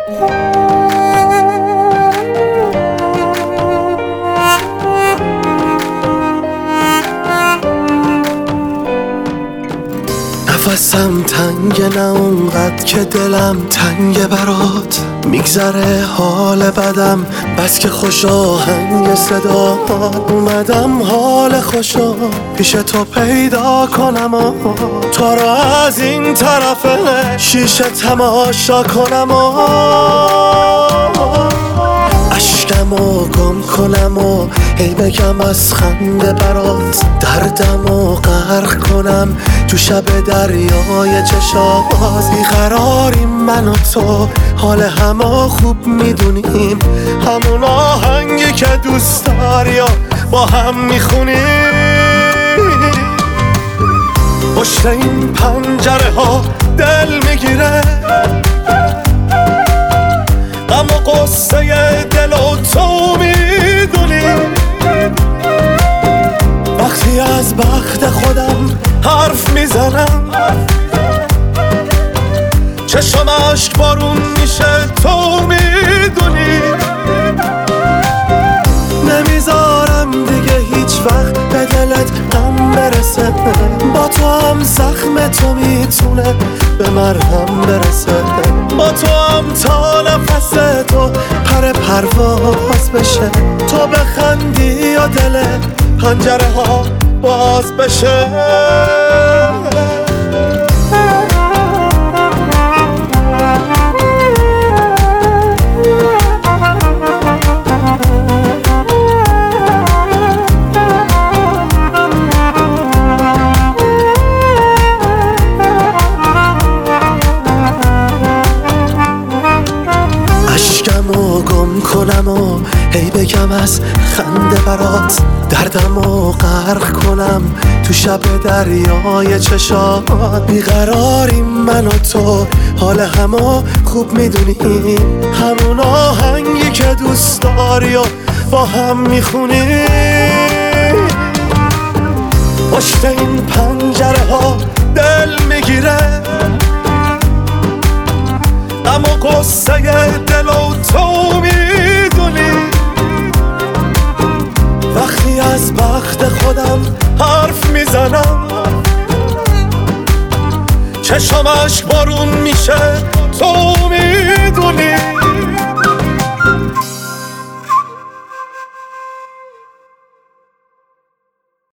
نفسم تنگه، نه اونقدر که دلم تنگه برات. میگذره حال بدم بس که خوش آهنگ صدا. اومدم حال خوشا پیش تو پیدا کنم و تو رو از این طرف شیشه تماشا کنم و اشکمو گم کنم و هی بگم از خنده برات. دردمو غرق کنم تو شب دریای چشات. بیقراریم من و تو، حال همو خوب میدونیم. همون آهنگی که دوست داری و با هم میخونیم. پشت این پنجره ها دل میگیره، غم و قصه دل و تو میدونی. وقتی از بخت خودم حرف میزنم، چشم اشک بارون میشه تو میدونی. نمیذارم دیگه هیچ وقت به دلت غم برسه. با تو هم زخم تو میتونه به مرهم برسه. با تو هم تا نفس تو پرواز بشه. تو بخندی و دل پنجره ها باز بشه. اشکمو گم کنم و هی بگم از خنده برات. دردمو غرق کنم تو شب دریای چشات. بیقراریم من و تو، حال همو خوب میدونیم. همون آهنگی که دوست داری و با هم میخونیم. پشت این پنجره ها دل میگیره، غم و قصه دل و تو میدونی. وقتی از بخت خودم حرف میزنم، چشم اشک بارون میشه تو میدونی.